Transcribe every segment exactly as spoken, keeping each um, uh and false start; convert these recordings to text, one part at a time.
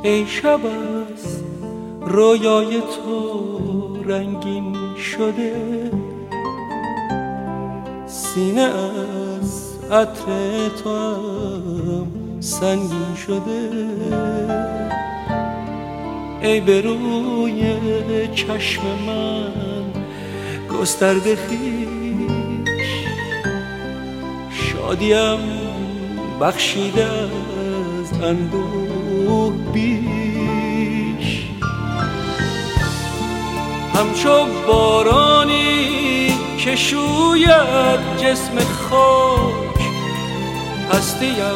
ای شب از رویای تو رنگین شده، سینه از عطر تو هم سنگین شده. ای به روی چشم من گسترده خویش، شادیم بخشیده از اندوه بیش. همچو بارانی که شوید جسم خاک، هستیم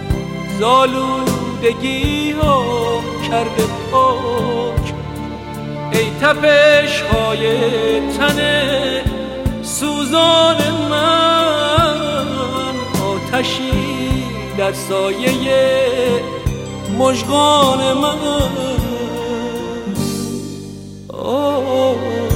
زالودگی ها کرده پاک. ای تپش های تن سوزان من، آتشی در سایه مژگان من. آه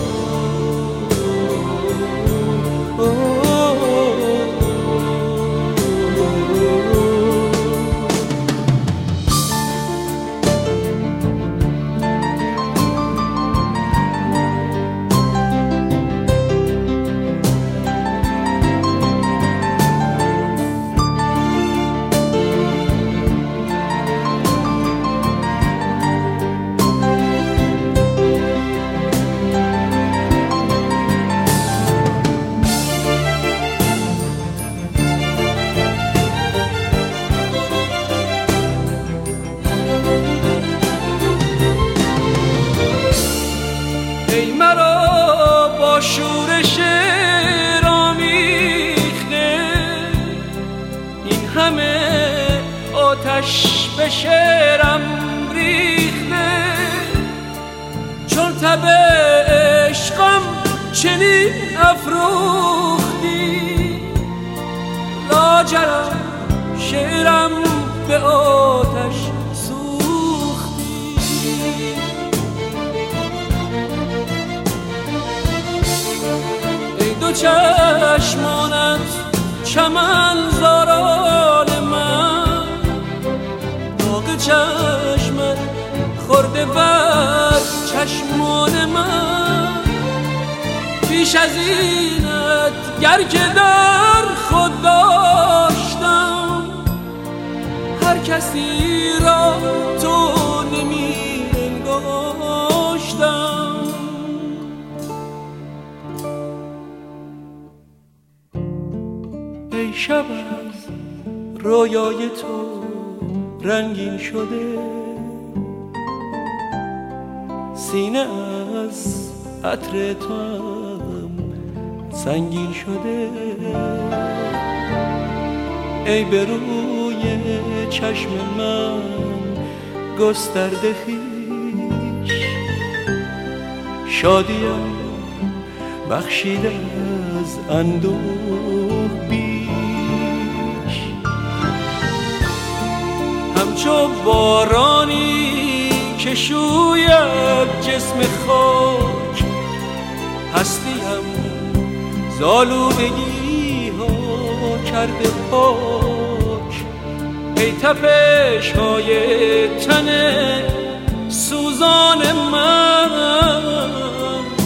ای مرا با شورش رامیخته، این همه آتش به شعرم ریخته. چون تب عشقم چنین افروختی، لاجرم شعرم به آتش سوختی. دو چشمانت چمن زاران من، داغ چشمت خورده بر چشمان من. پیش از اینت گر که در خود داشتم، هر کسی را تو نمی انگاشتم. ای شب از رویای تو رنگین شده، سینه از عطر تو هم سنگین شده. ای به روی چشم من گسترده خویش، شادیم بخشیده از اندوه بیش. همچو بارانی که شوید جسم خاک، هستیم زالودگی ها کرده پاک. ای تپش های تن سوزان من،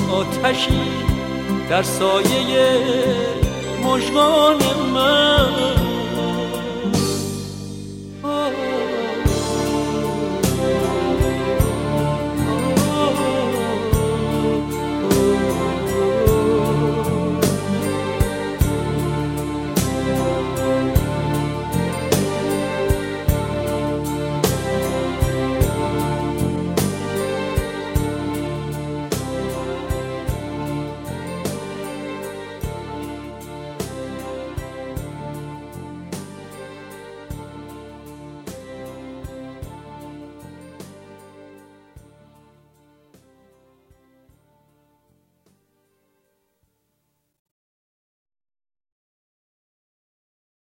آتشی در سایه مژگان من.